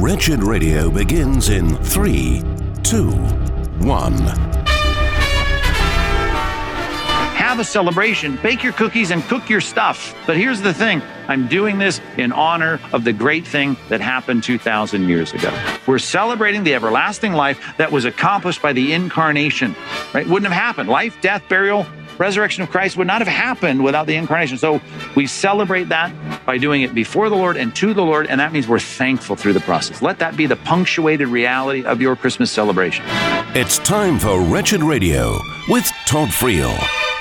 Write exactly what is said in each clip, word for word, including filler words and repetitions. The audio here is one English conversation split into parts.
Wretched Radio begins in three, two, one. Have a celebration, bake your cookies and cook your stuff. But here's the thing, I'm doing this in honor of the great thing that happened two thousand years ago. We're celebrating the everlasting life that was accomplished by the incarnation, right? Wouldn't have happened. Life, death, burial, resurrection of Christ would not have happened without the incarnation. So we celebrate that by doing it before the Lord and to the Lord, and that means we're thankful through the process. Let that be the punctuated reality of your Christmas celebration. It's time for Wretched Radio with Todd Friel.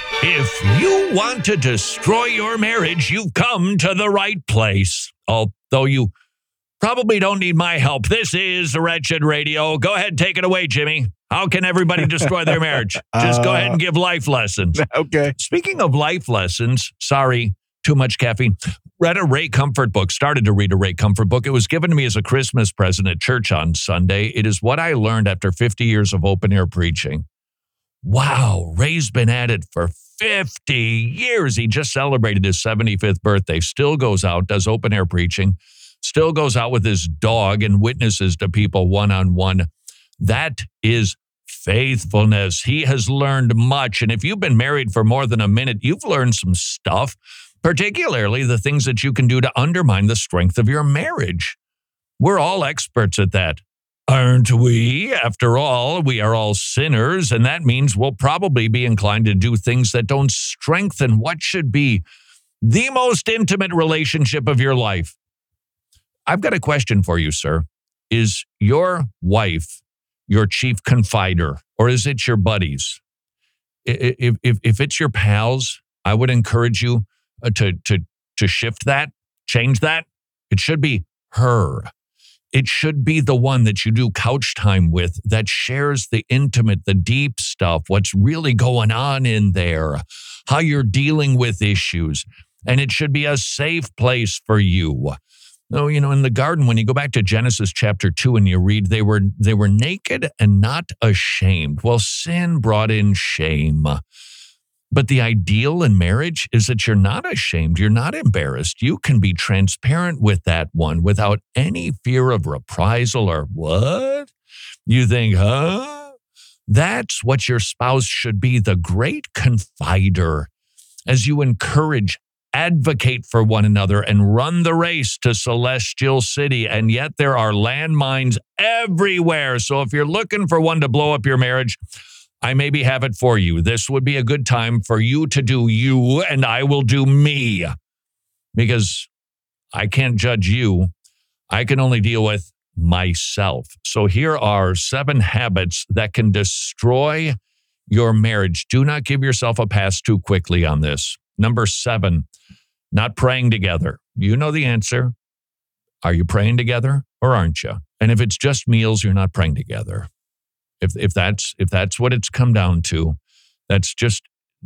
If you want to destroy your marriage, you've come to the right place. Although you probably don't need my help. This is Wretched Radio. Go ahead, take it away, Jimmy. How can everybody destroy their marriage? Just go ahead and give life lessons. Okay. Speaking of life lessons, sorry, too much caffeine. Read a Ray Comfort book, started to read a Ray Comfort book. It was given to me as a Christmas present at church on Sunday. It is what I learned after fifty years of open-air preaching. Wow, Ray's been at it for fifty years. He just celebrated his seventy-fifth birthday, still goes out, does open-air preaching, still goes out with his dog and witnesses to people one-on-one. That is faithfulness. He has learned much. And if you've been married for more than a minute, you've learned some stuff, particularly the things that you can do to undermine the strength of your marriage. We're all experts at that, aren't we? After all, we are all sinners, and that means we'll probably be inclined to do things that don't strengthen what should be the most intimate relationship of your life. I've got a question for you, sir. Is your wife your chief confider, or is it your buddies? If, if, if it's your pals, I would encourage you to, to, to shift that, change that. It should be her. It should be the one that you do couch time with that shares the intimate, the deep stuff, what's really going on in there, how you're dealing with issues. And it should be a safe place for you. Oh, you know, in the garden, when you go back to Genesis chapter two and you read, they were they were naked and not ashamed. Well, sin brought in shame. But the ideal in marriage is that you're not ashamed. You're not embarrassed. You can be transparent with that one without any fear of reprisal or what? You think, huh? That's what your spouse should be, the great confider. As you encourage, advocate for one another, and run the race to Celestial City. And yet there are landmines everywhere. So if you're looking for one to blow up your marriage, I maybe have it for you. This would be a good time for you to do you, and I will do me. Because I can't judge you. I can only deal with myself. So here are seven habits that can destroy your marriage. Do not give yourself a pass too quickly on this. Number seven, not praying together. You know the answer. Are you praying together or aren't you? And if it's just meals, you're not praying together. If if that's if that's what it's come down to, that's just,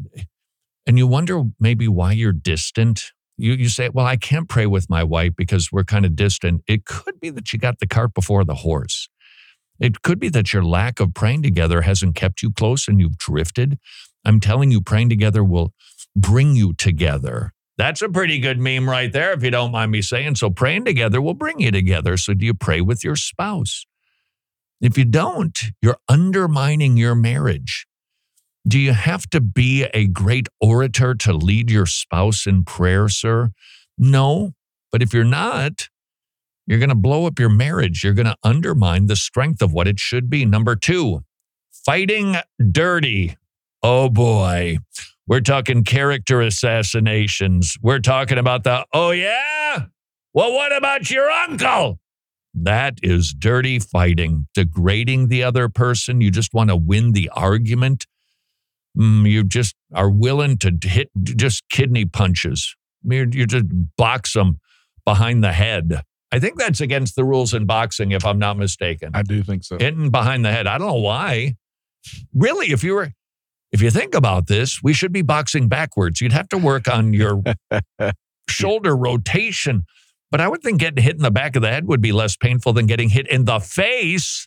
and you wonder maybe why you're distant. You you say, well, I can't pray with my wife because we're kind of distant. It could be that you got the cart before the horse. It could be that your lack of praying together hasn't kept you close and you've drifted. I'm telling you, praying together will bring you together. That's a pretty good meme right there, if you don't mind me saying. So praying together will bring you together. So do you pray with your spouse? If you don't, you're undermining your marriage. Do you have to be a great orator to lead your spouse in prayer, sir? No, but if you're not, you're going to blow up your marriage. You're going to undermine the strength of what it should be. Number two, fighting dirty. Oh boy. We're talking character assassinations. We're talking about the, oh yeah? Well, what about your uncle? That is dirty fighting, degrading the other person. You just want to win the argument. Mm, you just are willing to hit just kidney punches. You you just box them behind the head. I think that's against the rules in boxing, if I'm not mistaken. I do think so. Hitting behind the head. I don't know why. Really, if you were... If you think about this, we should be boxing backwards. You'd have to work on your shoulder rotation. But I would think getting hit in the back of the head would be less painful than getting hit in the face.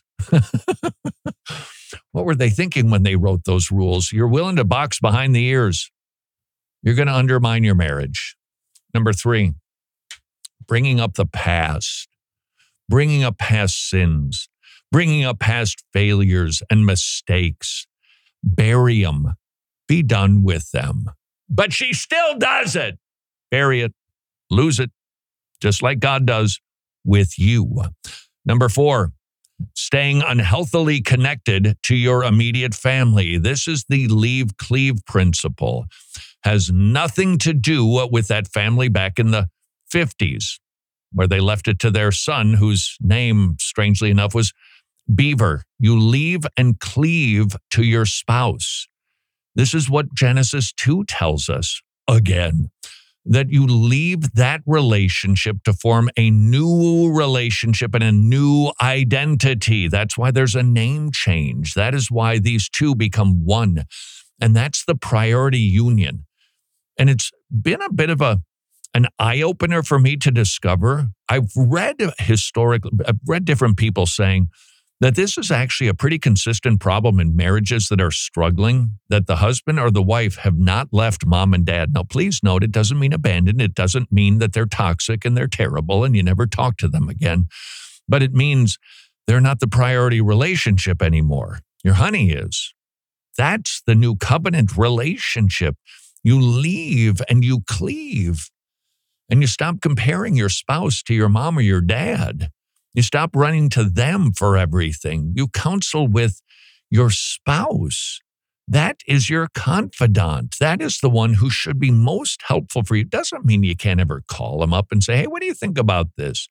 What were they thinking when they wrote those rules? You're willing to box behind the ears. You're going to undermine your marriage. Number three, bringing up the past. bringing up past sins, bringing up past failures and mistakes. Bury them. Be done with them. But she still does it. Bury it. Lose it. Just like God does with you. Number four, staying unhealthily connected to your immediate family. This is the leave cleave principle. Has nothing to do with that family back in the fifties, where they left it to their son, whose name, strangely enough, was Beaver. You leave and cleave to your spouse. This is what Genesis two tells us again, that you leave that relationship to form a new relationship and a new identity. That's why there's a name change. That is why these two become one. And that's the priority union. And it's been a bit of a an eye-opener for me to discover. I've read historically, I've read different people saying that this is actually a pretty consistent problem in marriages that are struggling, that the husband or the wife have not left mom and dad. Now, please note, it doesn't mean abandoned. It doesn't mean that they're toxic and they're terrible and you never talk to them again. But it means they're not the priority relationship anymore. Your honey is. That's the new covenant relationship. You leave and you cleave. And you stop comparing your spouse to your mom or your dad. You stop running to them for everything. You counsel with your spouse. That is your confidant. That is the one who should be most helpful for you. Doesn't mean you can't ever call them up and say, hey, what do you think about this?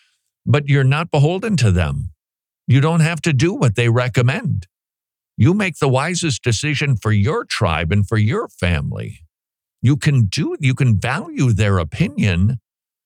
But you're not beholden to them. You don't have to do what they recommend. You make the wisest decision for your tribe and for your family. You can do, you can value their opinion,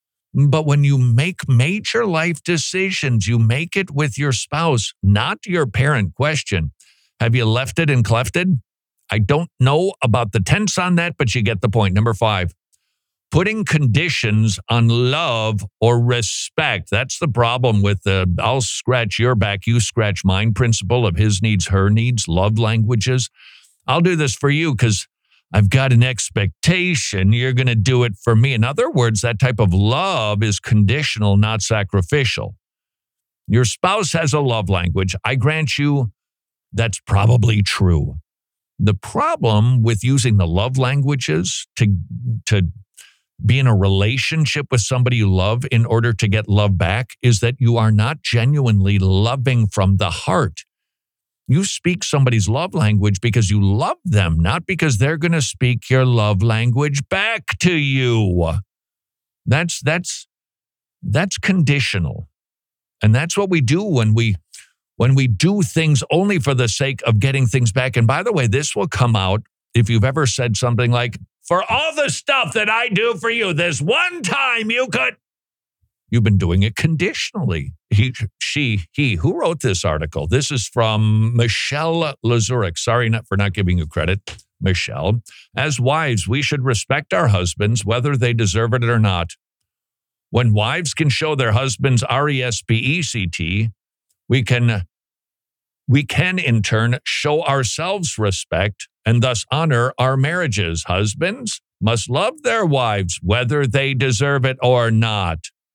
but when you make major life decisions, you make it with your spouse, not your parent. Question, have you left it and clefted? I don't know about the tense on that, but you get the point. Number five, putting conditions on love or respect. That's the problem with the I'll scratch your back, you scratch mine principle of his needs, her needs, love languages. I'll do this for you because I've got an expectation you're going to do it for me. In other words, that type of love is conditional, not sacrificial. Your spouse has a love language. I grant you that's probably true. The problem with using the love languages to, to be in a relationship with somebody you love in order to get love back is that you are not genuinely loving from the heart. You speak somebody's love language because you love them, not because they're going to speak your love language back to you. That's that's that's conditional. And that's what we do when we when we do things only for the sake of getting things back. And by the way, this will come out if you've ever said something like, for all the stuff that I do for you, this one time you could. You've been doing it conditionally. He, she, he. Who wrote this article? This is from Michelle Lazurek. Sorry not for not giving you credit, Michelle. As wives, we should respect our husbands, whether they deserve it or not. When wives can show their husbands R E S P E C T, we can, we can in turn show ourselves respect and thus honor our marriages. Husbands must love their wives, whether they deserve it or not.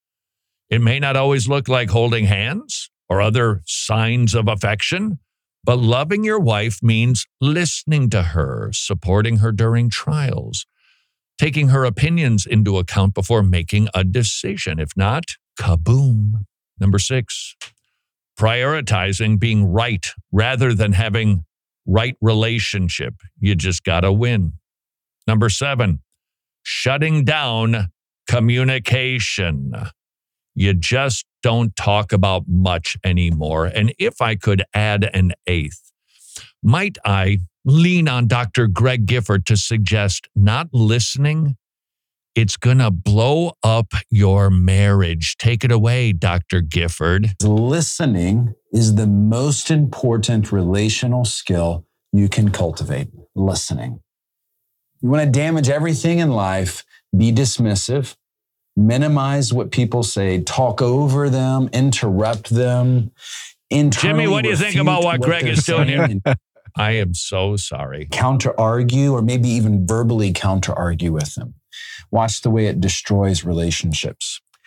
It may not always look like holding hands or other signs of affection, but loving your wife means listening to her, supporting her during trials, taking her opinions into account before making a decision. If not, kaboom. Number six, prioritizing being right rather than having right relationship. You just got to win. Number seven, shutting down communication. You just don't talk about much anymore. And if I could add an eighth, might I lean on Doctor Greg Gifford to suggest not listening? It's going to blow up your marriage. Take it away, Doctor Gifford. Listening is the most important relational skill you can cultivate. Listening. You want to damage everything in life, be dismissive, minimize what people say, talk over them, interrupt them. Jimmy, what do you think about what, what Greg is doing here? I am so sorry. Counter-argue or maybe even verbally counter-argue with them. Watch the way it destroys relationships.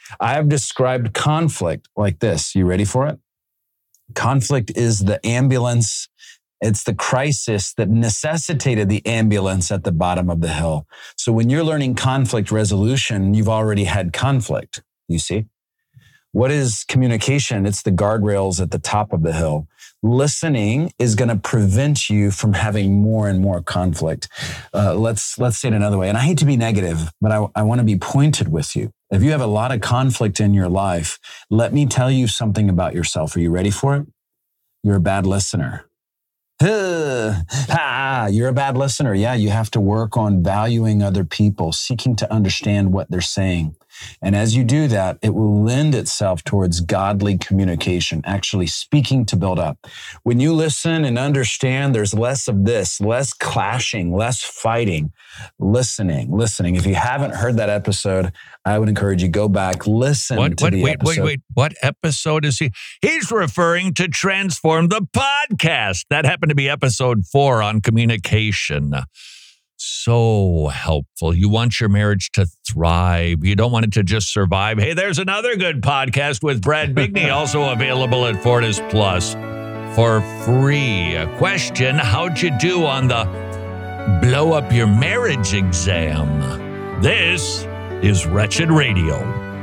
I have described conflict like this. You ready for it? Conflict is the ambulance. It's the crisis that necessitated the ambulance at the bottom of the hill. So when you're learning conflict resolution, you've already had conflict, you see? What is communication? It's the guardrails at the top of the hill. Listening is going to prevent you from having more and more conflict. Uh, let's let's say it another way. And I hate to be negative, but I, I want to be pointed with you. If you have a lot of conflict in your life, let me tell you something about yourself. Are you ready for it? You're a bad listener. Huh, ah, you're a bad listener. Yeah, you have to work on valuing other people, seeking to understand what they're saying. And as you do that, it will lend itself towards godly communication, actually speaking to build up. When you listen and understand, there's less of this, less clashing, less fighting, listening, listening. If you haven't heard that episode, I would encourage you go back, listen what, to what, the wait, episode. Wait, wait, what episode is he? He's referring to Transform the Podcast. That happened to be episode four on communication. So helpful. You want your marriage to thrive. You don't want it to just survive. Hey, there's another good podcast with Brad Bigney, also available at Fortis Plus for free. A question, how'd you do on the blow up your marriage exam? This is Wretched Radio.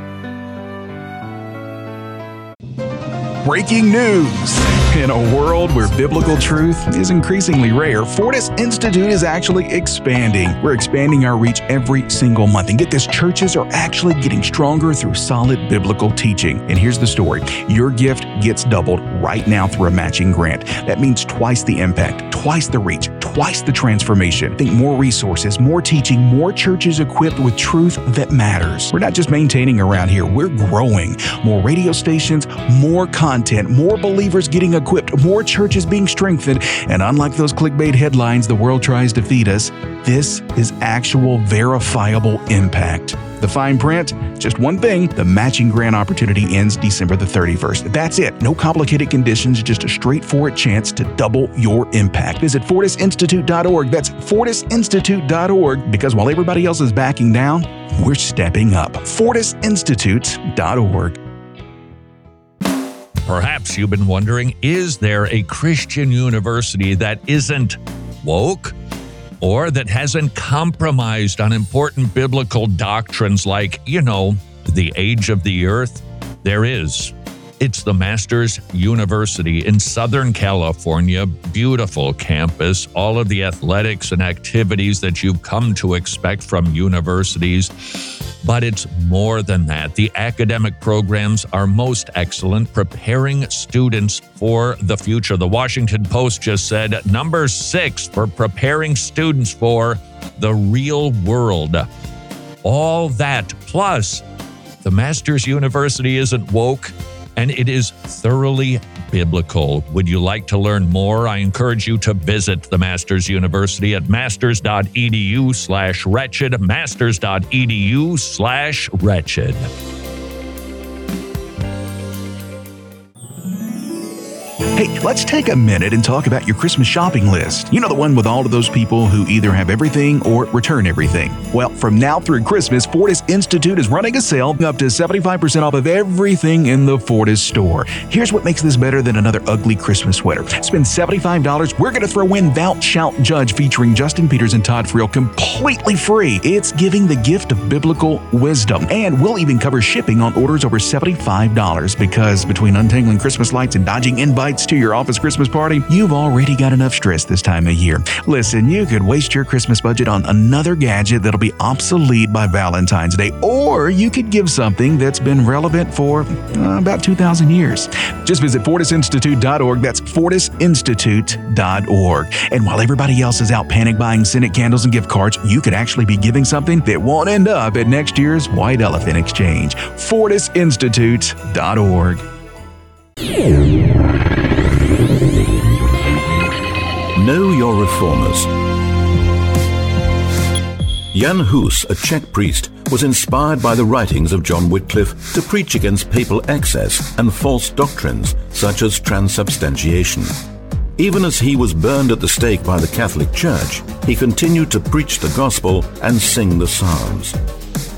Breaking news. In a world where biblical truth is increasingly rare, Fortis Institute is actually expanding. We're expanding our reach every single month. And get this, churches are actually getting stronger through solid biblical teaching. And here's the story. Your gift gets doubled right now through a matching grant. That means twice the impact, twice the reach, twice the transformation. Think more resources, more teaching, more churches equipped with truth that matters. We're not just maintaining around here, we're growing. More radio stations, more content, more believers getting equipped, more churches being strengthened. And unlike those clickbait headlines the world tries to feed us, this is actual verifiable impact. The fine print, just one thing, the matching grant opportunity ends December the thirty-first. That's it. No complicated conditions, just a straightforward chance to double your impact. Visit fortis institute dot org. That's fortis institute dot org, because while everybody else is backing down, we're stepping up. fortis institute dot org. Perhaps you've been wondering, is there a Christian university that isn't woke or that hasn't compromised on important biblical doctrines like, you know, the age of the earth? There is. It's the Masters University in Southern California. Beautiful campus, all of the athletics and activities that you've come to expect from universities. But it's more than that. The academic programs are most excellent, preparing students for the future. The Washington Post just said number six for preparing students for the real world. All that, plus the Masters University isn't woke, and it is thoroughly biblical. Would you like to learn more? I encourage you to visit the Masters University at masters.edu slash wretched, masters.edu slash wretched. Hey, let's take a minute and talk about your Christmas shopping list. You know, the one with all of those people who either have everything or return everything. Well, from now through Christmas, Fortis Institute is running a sale up to seventy-five percent off of everything in the Fortis store. Here's what makes this better than another ugly Christmas sweater. Spend seventy-five dollars, we're going to throw in Thou Shalt Judge featuring Justin Peters and Todd Friel completely free. It's giving the gift of biblical wisdom. And we'll even cover shipping on orders over seventy-five dollars, because between untangling Christmas lights and dodging invites to your office Christmas party, you've already got enough stress this time of year. Listen, you could waste your Christmas budget on another gadget that'll be obsolete by Valentine's Day, or you could give something that's been relevant for uh, about two thousand years. Just visit fortis institute dot org. That's fortis institute dot org. And while everybody else is out panic buying scented candles and gift cards, you could actually be giving something that won't end up at next year's White Elephant Exchange. fortis institute dot org. Know your reformers. Jan Hus, a Czech priest, was inspired by the writings of John Wycliffe to preach against papal excess and false doctrines such as transubstantiation. Even as he was burned at the stake by the Catholic Church, he continued to preach the gospel and sing the Psalms.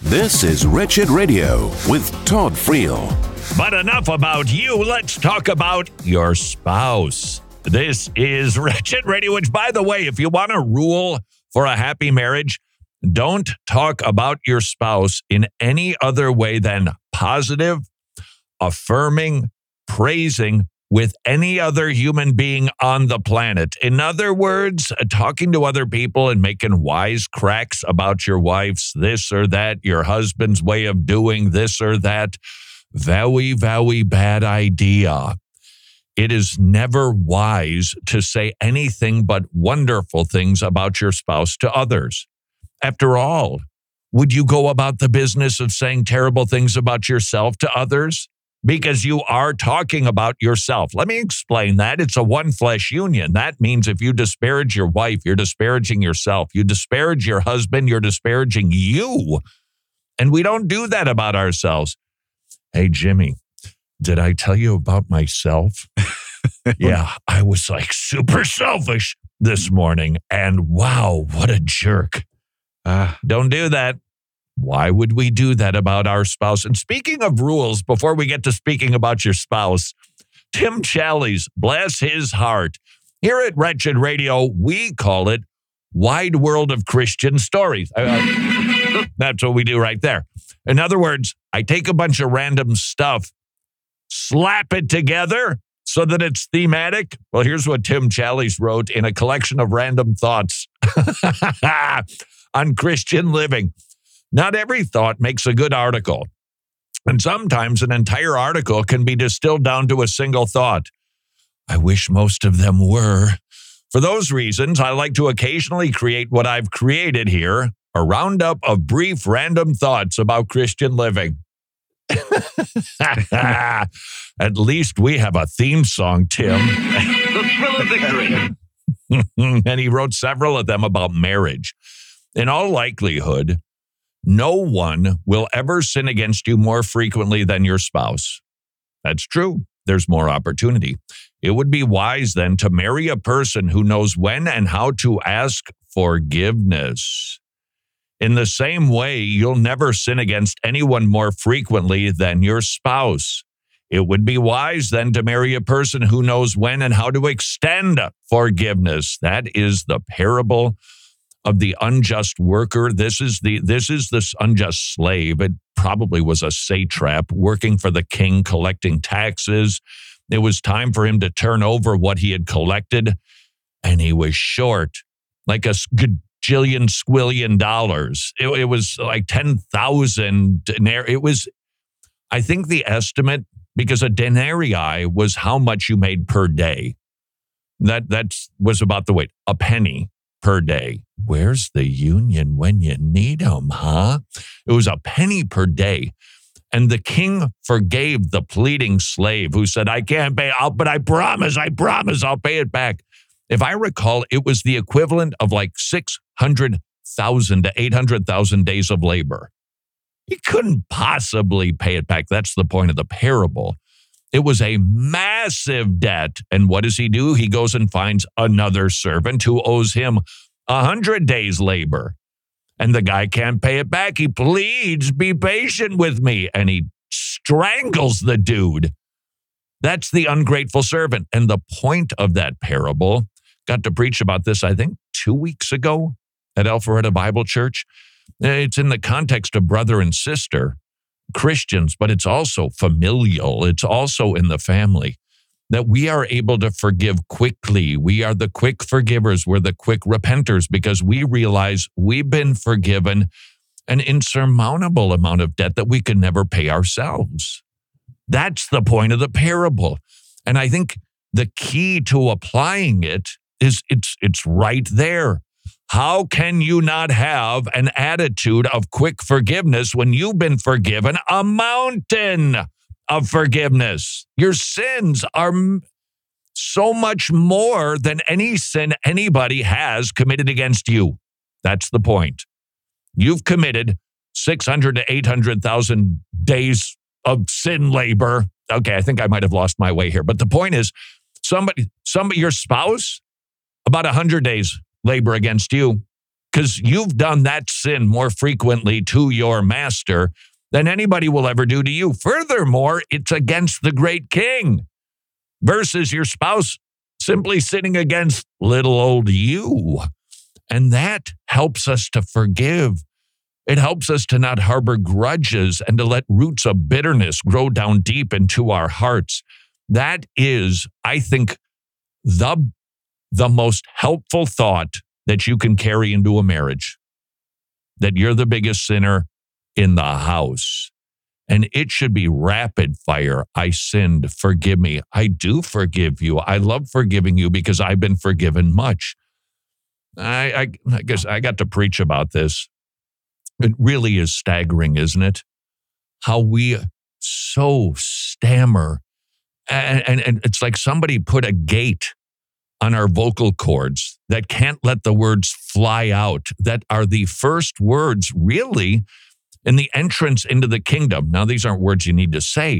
This is Wretched Radio with Todd Friel. But enough about you. Let's talk about your spouse. This is Wretched Radio, which, by the way, if you want a rule for a happy marriage, don't talk about your spouse in any other way than positive, affirming, praising with any other human being on the planet. In other words, talking to other people and making wise cracks about your wife's this or that, your husband's way of doing this or that. Very, very bad idea. It is never wise to say anything but wonderful things about your spouse to others. After all, would you go about the business of saying terrible things about yourself to others? Because you are talking about yourself. Let me explain that. It's a one flesh union. That means if you disparage your wife, you're disparaging yourself. You disparage your husband, you're disparaging you. And we don't do that about ourselves. Hey, Jimmy, did I tell you about myself? Yeah, I was like super selfish this morning. And wow, what a jerk. Uh, don't do that. Why would we do that about our spouse? And speaking of rules, before we get to speaking about your spouse, Tim Challies, bless his heart. Here at Wretched Radio, we call it Wide World of Christian Stories. Uh, that's what we do right there. In other words, I take a bunch of random stuff, slap it together so that it's thematic. Well, here's what Tim Challies wrote in a collection of random thoughts on Christian living. Not every thought makes a good article. And sometimes an entire article can be distilled down to a single thought. I wish most of them were. For those reasons, I like to occasionally create what I've created here, a roundup of brief random thoughts about Christian living. At least we have a theme song, Tim. The thrill of victory. And he wrote several of them about marriage. In all likelihood, no one will ever sin against you more frequently than your spouse. That's true. There's more opportunity. It would be wise then to marry a person who knows when and how to ask forgiveness. In the same way, you'll never sin against anyone more frequently than your spouse. It would be wise then to marry a person who knows when and how to extend forgiveness. That is the parable of the unjust worker. This is the this is this unjust slave. It probably was a satrap working for the king, collecting taxes. It was time for him to turn over what he had collected, and he was short, like a gajillion squillion dollars. It, it was like ten thousand denarii. It was, I think the estimate, because a denarii was how much you made per day. That that was about the weight, a penny per day. Where's the union when you need them, huh? It was a penny per day. And the king forgave the pleading slave who said, I can't pay, I'll, but I promise, I promise I'll pay it back. If I recall, it was the equivalent of like six hundred thousand to eight hundred thousand days of labor. He couldn't possibly pay it back. That's the point of the parable. It was a massive debt. And what does he do? He goes and finds another servant who owes him a hundred days labor. And the guy can't pay it back. He pleads, be patient with me. And he strangles the dude. That's the ungrateful servant. And the point of that parable, got to preach about this, I think, two weeks ago at Alpharetta Bible Church. It's in the context of brother and sister, Christians, but it's also familial. It's also in the family, that we are able to forgive quickly. We are the quick forgivers. We're the quick repenters because we realize we've been forgiven an insurmountable amount of debt that we could never pay ourselves. That's the point of the parable. And I think the key to applying it is it's it's right there. How can you not have an attitude of quick forgiveness when you've been forgiven a mountain of forgiveness? Your sins are so much more than any sin anybody has committed against you. That's the point. You've committed six hundred to eight hundred thousand days of sin labor. Okay, I think I might have lost my way here. But the point is, somebody, somebody, your spouse, about one hundred days labor against you. because you've done that sin more frequently to your master than anybody will ever do to you. Furthermore, it's against the great king versus your spouse simply sitting against little old you. And that helps us to forgive. It helps us to not harbor grudges and to let roots of bitterness grow down deep into our hearts. That is, I think, the, the most helpful thought that you can carry into a marriage, that you're the biggest sinner in the house. And it should be rapid fire. I sinned. Forgive me. I do forgive you. I love forgiving you because I've been forgiven much. I, I, I guess I got to preach about this. It really is staggering, isn't it? How we so stammer. And, and, and it's like somebody put a gate on our vocal cords that can't let the words fly out, that are the first words, really, in the entrance into the kingdom. Now, these aren't words you need to say,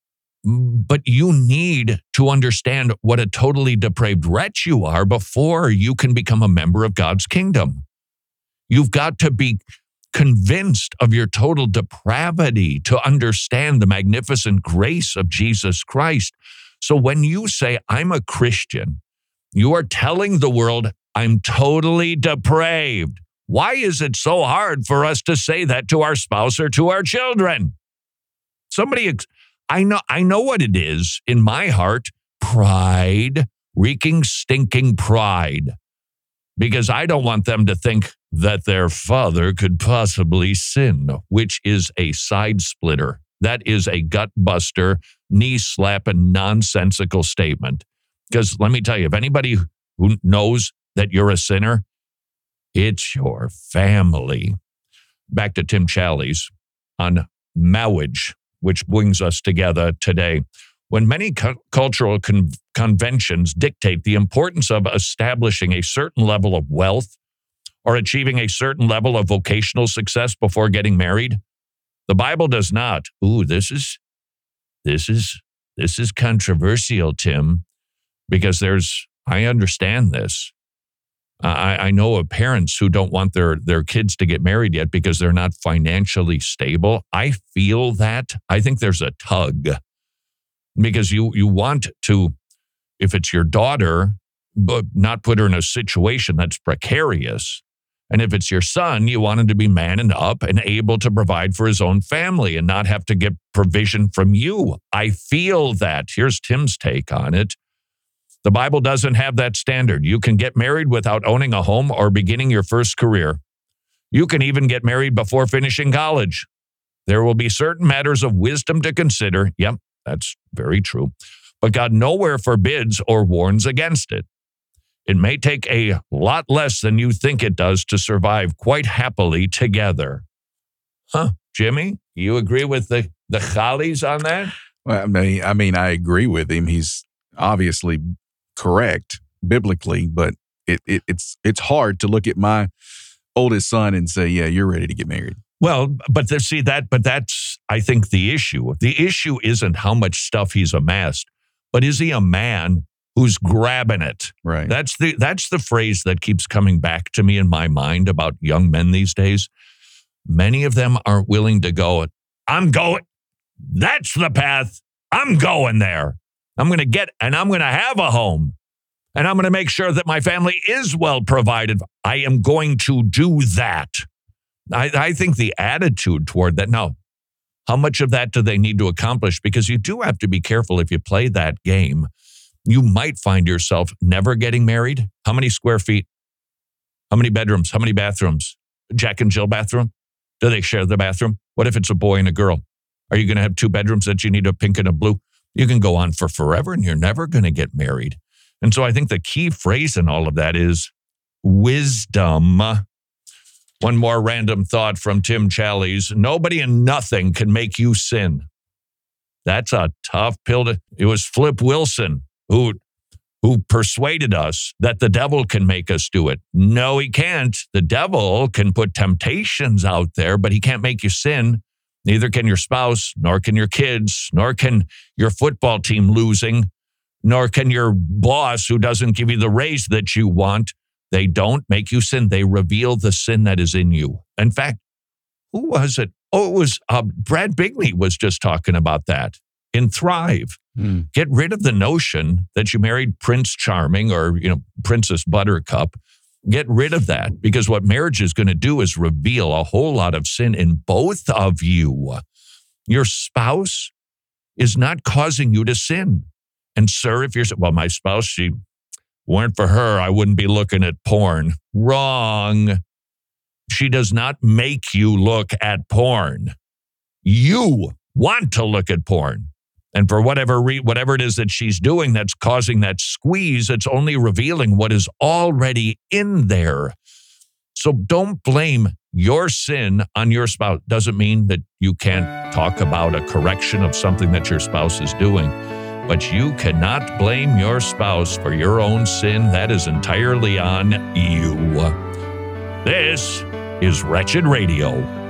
but you need to understand what a totally depraved wretch you are before you can become a member of God's kingdom. You've got to be convinced of your total depravity to understand the magnificent grace of Jesus Christ. So when you say, I'm a Christian, you are telling the world, I'm totally depraved. Why is it so hard for us to say that to our spouse or to our children? Somebody, I know, I know what it is in my heart, pride, reeking, stinking pride, because I don't want them to think that their father could possibly sin, which is a side splitter. That is a gut buster, knee slapping, nonsensical statement. Because let me tell you, if anybody who knows that you're a sinner, it's your family. Back to Tim Challies on marriage, which brings us together today. When many cu- cultural con- conventions dictate the importance of establishing a certain level of wealth or achieving a certain level of vocational success before getting married, the Bible does not. Ooh, this is, this is, this is controversial, Tim, because there's, I understand this. I, I know of parents who don't want their, their kids to get married yet because they're not financially stable. I feel that. I think there's a tug because you, you want to, if it's your daughter, but not put her in a situation that's precarious. And if it's your son, you want him to be manning up and able to provide for his own family and not have to get provision from you. I feel that. Here's Tim's take on it. The Bible doesn't have that standard. You can get married without owning a home or beginning your first career. You can even get married before finishing college. There will be certain matters of wisdom to consider. Yep, that's very true. But God nowhere forbids or warns against it. It may take a lot less than you think it does to survive quite happily together. Huh, Jimmy? You agree with the, the Challies on that? Well, I mean, I mean, I agree with him. He's obviously correct biblically, but it, it it's it's hard to look at my oldest son and say, yeah, you're ready to get married. Well, but there, see that, but that's, I think, the issue. The issue isn't how much stuff he's amassed, but is he a man who's grabbing it? Right. That's the that's the phrase that keeps coming back to me in my mind about young men these days. Many of them aren't willing to go, I'm going, that's the path, I'm going there. I'm going to get, and I'm going to have a home. And I'm going to make sure that my family is well provided. I am going to do that. I, I think the attitude toward that, no. How much of that do they need to accomplish? Because you do have to be careful if you play that game. You might find yourself never getting married. How many square feet? How many bedrooms? How many bathrooms? Jack and Jill bathroom? Do they share the bathroom? What if it's a boy and a girl? Are you going to have two bedrooms that you need a pink and a blue? You can go on for forever and you're never going to get married. And so I think the key phrase in all of that is wisdom. One more random thought from Tim Challies. Nobody and nothing can make you sin. That's a tough pill to... It was Flip Wilson who, who persuaded us that the devil can make us do it. No, he can't. The devil can put temptations out there, but he can't make you sin. Neither can your spouse, nor can your kids, nor can your football team losing, nor can your boss who doesn't give you the raise that you want. They don't make you sin. They reveal the sin that is in you. In fact, who was it? Oh, it was uh, Brad Bigney was just talking about that in Thrive. Mm. Get rid of the notion that you married Prince Charming or, you know, Princess Buttercup. Get rid of that, because what marriage is going to do is reveal a whole lot of sin in both of you. Your spouse is not causing you to sin. And sir, if you're, well, my spouse, she weren't for her, I wouldn't be looking at porn. Wrong. She does not make you look at porn. You want to look at porn. And for whatever re- whatever it is that she's doing that's causing that squeeze, it's only revealing what is already in there. So don't blame your sin on your spouse. Doesn't mean that you can't talk about a correction of something that your spouse is doing. But you cannot blame your spouse for your own sin. That is entirely on you. This is Wretched Radio.